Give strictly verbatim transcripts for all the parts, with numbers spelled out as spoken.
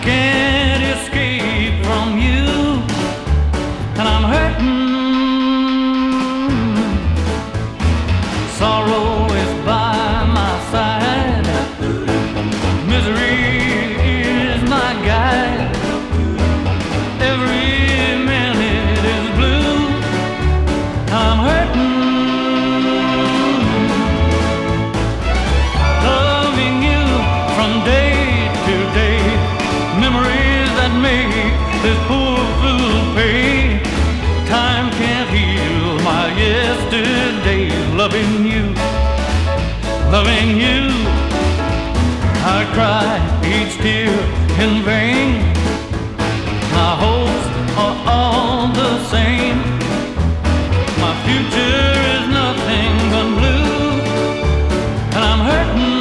can't escape from you, and I'm hurting. Sorrow is by my side, misery is my guide. Every minute is blue, I'm hurting. Loving you from day to day, memories that make this poor fool pay. Time can't heal my yesterday. Loving you, loving you, I cry each tear in vain. My hopes are all the same. My future is nothing but blue, and I'm hurting.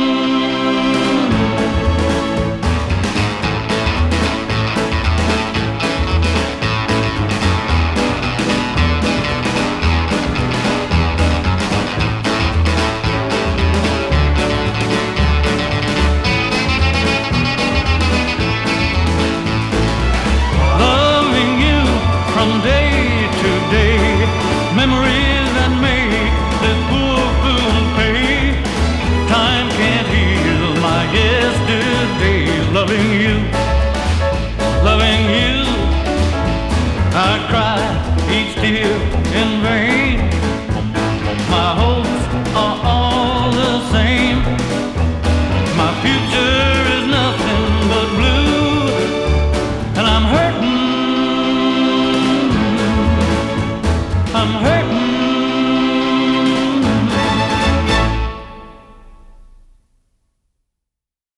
Memories that make this poor fool pay. Time can't heal my yesterday. Loving you, loving you, I cry each tear in vain. My hopes are all the same. My future is nothing but blue, and I'm hurting. I'm hurting.